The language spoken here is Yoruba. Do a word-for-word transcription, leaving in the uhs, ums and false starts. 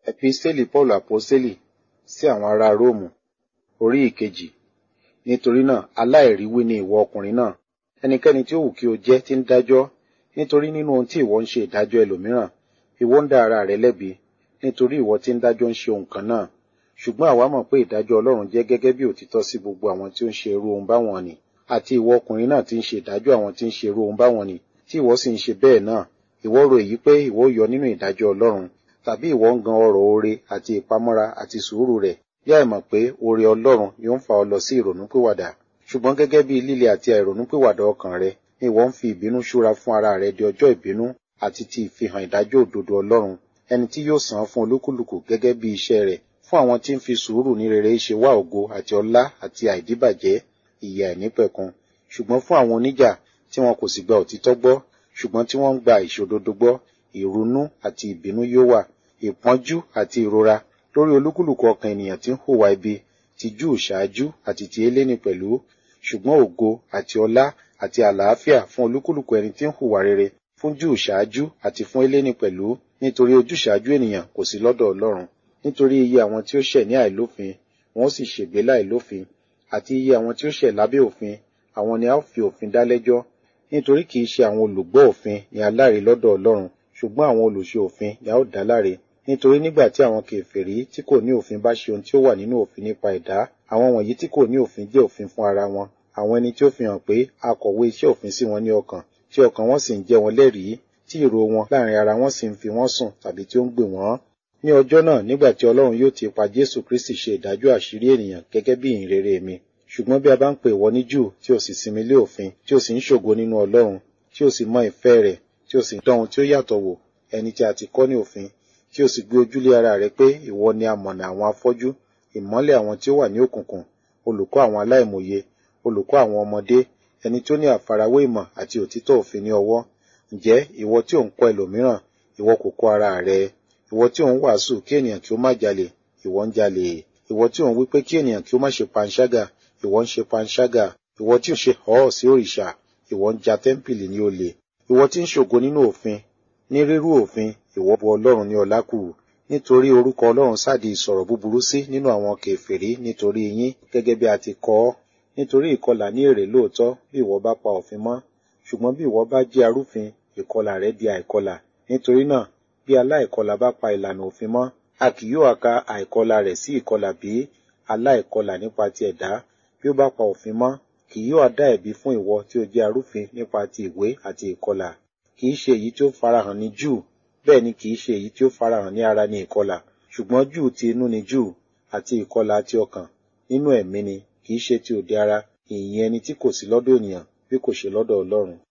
Episteli Paulu Aposteli sí àwọn ará Róòmù, orí ìkejì. Nítorí náà, aláìríwí ni ìwọ ọkùnrin náà, ẹnikẹ́ni tí ó wù kí o jẹ́ tí ń dájọ́, nítorí nínú ohun tí ìwọ ń ṣe ìdájọ́ ẹlòmíràn, ìwọ ń dá ara rẹ lẹ́bi, nítorí ìwọ tí ń dájọ́ ń ṣe ohun kan náà. Ṣùgbọ́n àwa mọ̀ pé ìdájọ́ Ọlọ́run jẹ́ gẹ́gẹ́ bí òtítọ́ sí gbogbo àwọn tí ó ń ṣe irú ohun báwọn nì, àti ìwọ ọkùnrin náà tí ń ṣe ìdájọ́ àwọn tí ń ṣe irú ohun báwọn nì, tí ìwọ sì ń ṣe bẹ́ẹ̀ náà, ìwọ rò èyí pé ìwọ yọ nínú ìdájọ́ Ọlọ́run, tàbí ìwọ ń gan ọrọ̀ oore àti ìpamọ́ra àti sùúrù rẹ̀, bí àìmọ̀ pé oore Ọlọ́run ni ó ń fà ọ́ lọ sí ìrònúpìwàdà. Ṣùgbọ́n gẹ́gẹ́ bí líle àti àìrònúpìwàdà ọkàn rẹ, ni ìwọ ń fi ìbínú ṣúra fún ara rẹ di ọjọ́ ìbínú àti ti ìfihàn ìdájọ́ òdodo Ọlọ́run, ẹni tí yóò san fún olúkúlùkù gẹ́gẹ́ bí iṣẹ́ rẹ̀, fún àwọn tí ń fi sùúrù ní rere ṣe wá ògo àti ọlá àti àìdíbàjẹ́, ìyè àìnípẹ̀kun. Ṣùgbọ́n fún àwọn oníjà tí wọn kò sì gba òtítọ́ gbọ́, ṣùgbọ́n tí wọ́n ń gba ìṣòdodo gbọ́, ìrunú àti ìbínú yóò wà, ìpọ́njú àti ìrora lórí olúkúlùkù ọkàn ènìyàn tí ń hùwà ibi, ti Júù ṣáájú àti ti Hélénì pẹ̀lú, ṣùgbọ́n ògo àti ọlá àti àlàáfíà fún olúkúlùkù ẹni tí ń hùwà rere, fún Júù ṣáájú àti fún Hélénì pẹ̀lú, nítorí ojúṣàájú ènìyàn kò sí lọ́dọ̀ Ọlọ́run. Nítorí iye àwọn tí ó ṣẹ̀ ní àìlófin, wọn ó sì ṣègbé láìlófin, àti iye àwọn tí ó ṣẹ̀ lábẹ́ òfin, àwọn ni a ó fi òfin dá lẹ́jọ́. Nítorí kìí ṣe àwọn olùgbọ́ òfin ni aláre lọ́dọ̀ Ọlọ́run, ṣùgbọ́n àwọn olùṣe òfin ni a ó dá láre. Nítorí nígbà tí àwọn kèfèrí tí kò ní òfin bá ṣe ohun tí ó wà nínú òfin nípa ẹ̀dá, àwọn wọ̀nyí tí kò ní òfin jẹ́ òfin fún ara wọn, àwọn ẹni tí ó fi hàn pé a kọ̀wé iṣẹ́ òfin sí wọn ní ọkàn, tí ọkàn wọn sì ń jẹ́ wọn lẹ́rìí, tí ìró wọn láàrin ara wọn sì ń fi wọ́n sùn tàbí tí ó ń gbè wọ́n. Ní ọjọ́ náà, nígbà tí Ọlọ́run yóò ti ipa Jésù Kristi ṣe ìdájọ́ àṣírí ènìyàn gẹ́gẹ́ bí ìhìnrere mi. Ṣùgbọ́n bí a bá ń pè ìwọ ní Júù tí o sì sinmi lé òfin, tí o sì ń ṣògo nínú Ọlọ́run, tí o sì mọ ìfẹ́ rẹ̀, tí o sì dán ohun tí ó yàtọ̀ wò, ẹni tí a ti kọ́ ní òfin, tí o sì gbé ojúlé ara rẹ pé ìwọ ni amọ̀nà àwọn afọ́jú, ìmọ́lẹ̀ àwọn tí ó wà ní òkùnkùn, olùkọ́ àwọn aláìmòye, olùkọ́ àwọn ọmọdé, ẹni tí ó ní àfarawé ìmọ̀ àti òtítọ́ òfin ní ọwọ́. Ǹjẹ́ ìwọ tí ò ń kọ́ ẹlòmíràn, ìwọ kò kọ́ ara rẹ? Ìwọ tí ò ń wàásù kí ènìyàn kí ó má jalè, ìwọ ń jalè. Ìwọ tí ò ń wí pé kí ènìyàn kí ó má ṣe panṣágà, ìwọ ń ṣe panṣágà. Ìwọ tí ò ṣe họ́ọ̀ sí òrìṣà, ìwọ ń ja tẹ́ḿpìlì ní olè. Ìwọ tí ń ṣògo nínú òfin, ní rírú òfin, ìwọ bu Ọlọ́run ní ọlá kù. Nítorí orúkọ Ọlọ́run sádi ìsọ̀rọ̀ búburú sí nínú àwọn kèfèrí nítorí yín, gẹ́gẹ́ bí a ti kọ ọ́. Nítorí ìkọlà ní èrè lóòótọ́ bí ìwọ bá pa òfin mọ́, ṣùgbọ́n bí ìwọ bá jẹ́ arúfin, ìkọlà rẹ di àìkọlà. Nítorí náà, bí aláìkọlà bá pa ìlànà òfin mọ́, a kì yóò ka àìkọlà rẹ̀ sí ìkọlà bí aláìkọlà nípa ti ẹ̀dá. Bí ó bá pa òfin mọ́, kì yóò dá ẹ̀bi fún ìwọ tí ó jẹ́ arúfin nípa ti ìwé àti ìkọlà. Kì í ṣe èyí tí ó farahàn ní Júù, bẹ́ẹ̀ ni kì í ṣe èyí tí ó farahàn ní ara ní ìkọlà. Ṣùgbọ́n Júù ti inú ni Júù, àti ìkọlà ti ọkàn nínú ẹ̀mí ni, kì í ṣe ti òde ara, ìyìn ẹni tí kò sí lọ́dọ̀ ènìyàn bí kò ṣe lọ́dọ̀ Ọlọ́run.